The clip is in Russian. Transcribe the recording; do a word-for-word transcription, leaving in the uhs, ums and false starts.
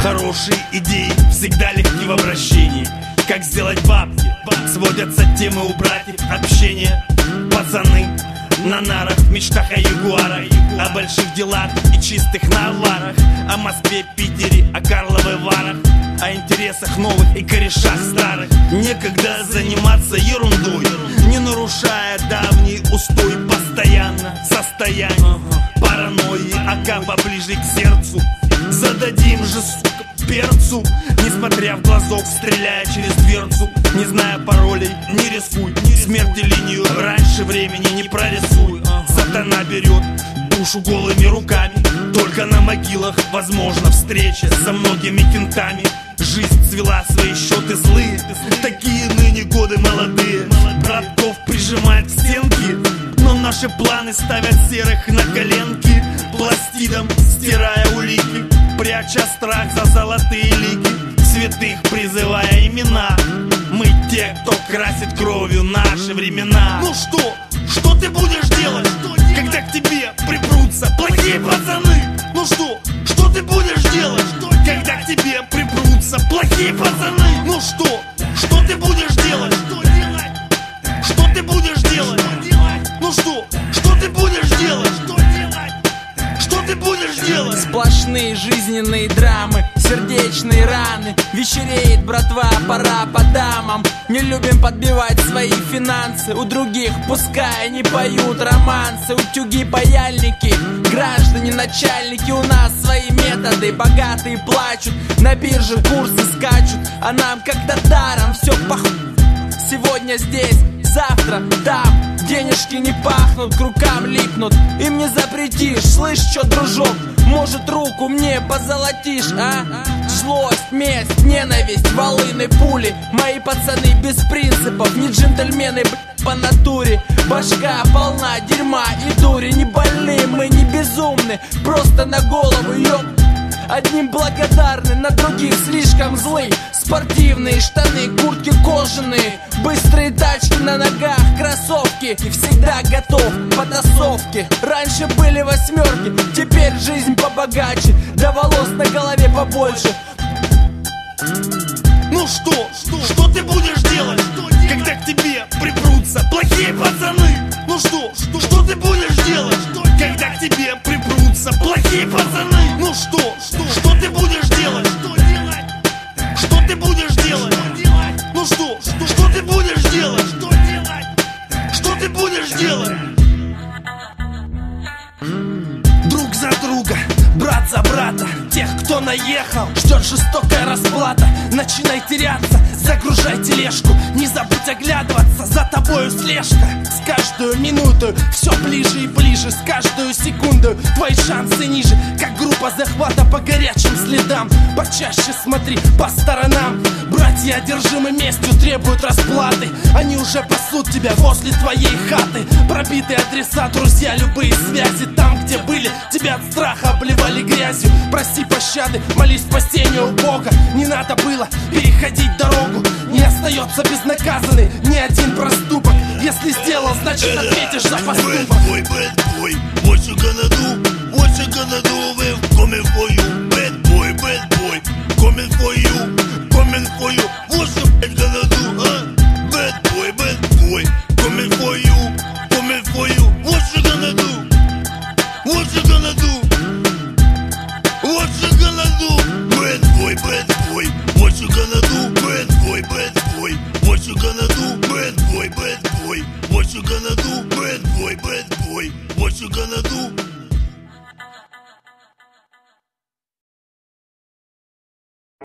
Хорошие идеи всегда легки в обращении. Как сделать бабки, сводятся темы у братьев общения. Пацаны на нарах, в мечтах о ягуарах, о больших делах и чистых наварах, о Москве, Питере, о Карловых Варах, о интересах новых и корешах старых. Некогда заниматься ерундой, не нарушая давний устой. Постоянно состояние паранойи, ака поближе к сердцу. Зададим же, сука, перцу, несмотря в глазок, стреляя через дверцу. Не зная паролей, не рискуй, смерти линию раньше времени не прорисуй. Сатана берет душу голыми руками, только на могилах возможна встреча со многими кентами. Жизнь свела свои счеты злые, такие ныне годы молодые. Братков прижимает к стенке, но наши планы ставят серых на коленки. Пластидом стирая улики, пряча страх за золотые лики, святых призывая имена. Мы те, кто красит кровью наши времена. Ну что, что ты будешь делать, когда к тебе припрутся плохие пацаны? Ну что, что ты будешь делать, когда к тебе припрутся плохие пацаны? Ну что, что ты будешь делать? Что ты будешь делать? Ну что, что ты будешь делать? Что ты будешь делать? Сплошные жизненные драмы, сердечные раны. Вечереет, братва, пора по дамам. Не любим подбивать свои финансы у других, пускай не поют романсы. Утюги, паяльники, граждане, начальники, у нас свои методы. Богатые плачут, на бирже курсы скачут, а нам как-то даром все пох... Сегодня здесь, завтра там. Денежки не пахнут, к рукам липнут, им не запретишь. Слышь, чё, дружок, может, руку мне позолотишь, а? Злость, месть, ненависть, волыны, пули. Мои пацаны без принципов, не джентльмены, блядь, по натуре. Башка полна дерьма и дури. Не больны, мы не безумны, просто на голову, ёп. Одним благодарны, на других слишком злы. Спортивные штаны, куртки кожаные, быстрые тачки на ногах, кроссовки. И всегда готов к потасовке. Раньше были восьмерки, теперь жизнь побогаче, да волос на голове побольше. Ну что, что ты будешь делать, когда к тебе припрутся плохие пацаны? Ну что, что ты будешь делать, когда к тебе припрутся плохие пацаны? Ну что, что ты будешь делать? Что ты будешь делать? Ну что, что ты будешь делать? Что ты будешь делать? Друг за друга, брат за брата. Тех, кто наехал, ждет жестокая расплата. Начинай теряться, загружай тележку. Не забудь оглядываться, за тобою слежка. С каждую минуту все ближе и ближе, с каждую секунду твои шансы ниже. Как группа захвата по горячим следам. Почаще смотри по сторонам. Братья одержимы местью требуют расплаты. Они уже пасут тебя возле твоей хаты. Пробитые адреса, друзья, любые связи. Там, где были, тебя от страха обливали грязью. Проси пощады, молись спасению у Бога. Не надо было переходить дорогу. Не остается безнаказанный ни один проступок. Если сделал, значит ответишь за поступок. Bad boy, bad boy, what you gonna do? What you gonna do? We're coming for you. Bad boy, bad boy, coming for you. Coming for you. What you gonna do, huh? Bad boy, bad boy, coming for you. Coming for you. What you gonna do? What you gonna do? What you gonna do? Bad boy, bad boy, what you gonna do? Bad boy, bad boy, what you gonna do? Bad boy, bad boy, what you gonna do? Bad boy, bad boy, what you gonna do?